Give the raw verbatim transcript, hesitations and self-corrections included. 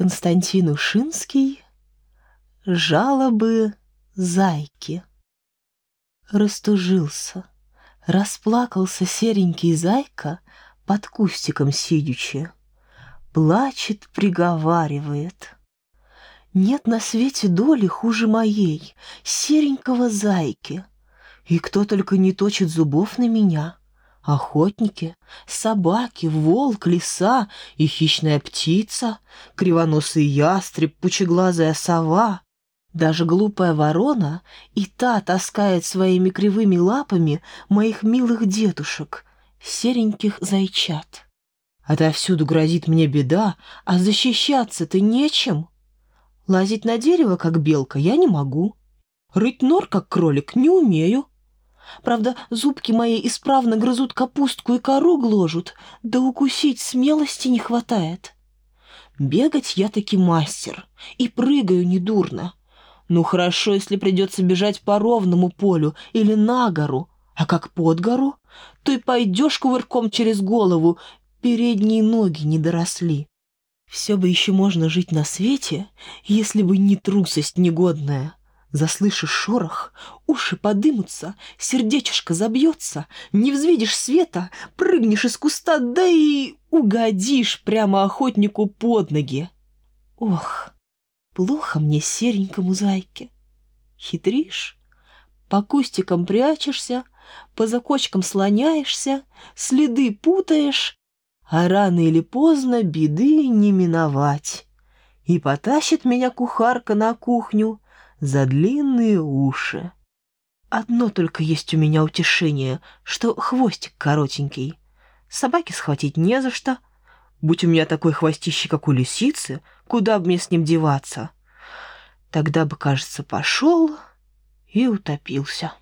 Константин Ушинский. Жалобы зайки. Растужился, расплакался серенький зайка, под кустиком сидячи. Плачет, приговаривает: нет на свете доли хуже моей, серенького зайки. И кто только не точит зубов на меня: охотники, собаки, волк, лиса и хищная птица, кривоносый ястреб, пучеглазая сова. Даже глупая ворона и та таскает своими кривыми лапами моих милых детушек, сереньких зайчат. Отовсюду грозит мне беда, а защищаться-то нечем. Лазить на дерево, как белка, я не могу. Рыть нор, как кролик, не умею. Правда, зубки мои исправно грызут капустку и кору гложут, да укусить смелости не хватает. Бегать я таки мастер и прыгаю недурно. Ну хорошо, если придется бежать по ровному полю или на гору, а как под гору, то и пойдешь кувырком через голову, передние ноги не доросли. Все бы еще можно жить на свете, если бы не трусость негодная. Заслышишь шорох, уши подымутся, сердечко забьется, не взвидишь света, прыгнешь из куста, да и угодишь прямо охотнику под ноги. Ох, плохо мне серенькому зайке. Хитришь, по кустикам прячешься, по закочкам слоняешься, следы путаешь, а рано или поздно беды не миновать. И потащит меня кухарка на кухню за длинные уши. Одно только есть у меня утешение, что хвостик коротенький. Собаки схватить не за что. Будь у меня такой хвостище, как у лисицы, куда бы мне с ним деваться? Тогда бы, кажется, пошел и утопился.